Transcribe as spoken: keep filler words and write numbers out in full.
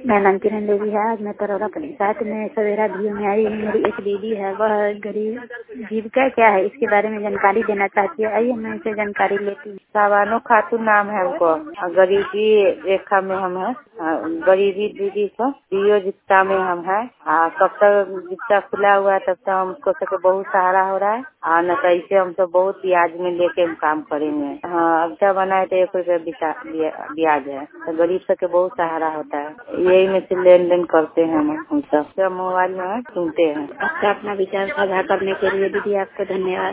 मैं नाम किरण देवी है। आज मैं तरोरा पंचायत में सवेरा डी में आई हूँ। मेरी एक दीदी है, वह गरीब जीविका क्या है इसके बारे में जानकारी देना चाहती है। आइए मैं इसे जानकारी लेती हूँ। सावानो खातून नाम है हमको। गरीबी रेखा में हम है। गरीबी दीदी को डीओ जितना में हम है। कब तक जितना खुला हुआ है तब तक हमको सबको बहुत सहारा हो रहा है। और न तो इसे हम तो बहुत ब्याज में लेके हम काम करेंगे। हाँ, अब क्या बना है तो एक रुपया ब्याज है तो गरीब सबके बहुत सहारा होता है। यही में से लेन देन करते हैं हम हम सब मोबाइल में सुनते हैं। अच्छा, अपना विचार साझा करने के लिए दीदी आपको धन्यवाद।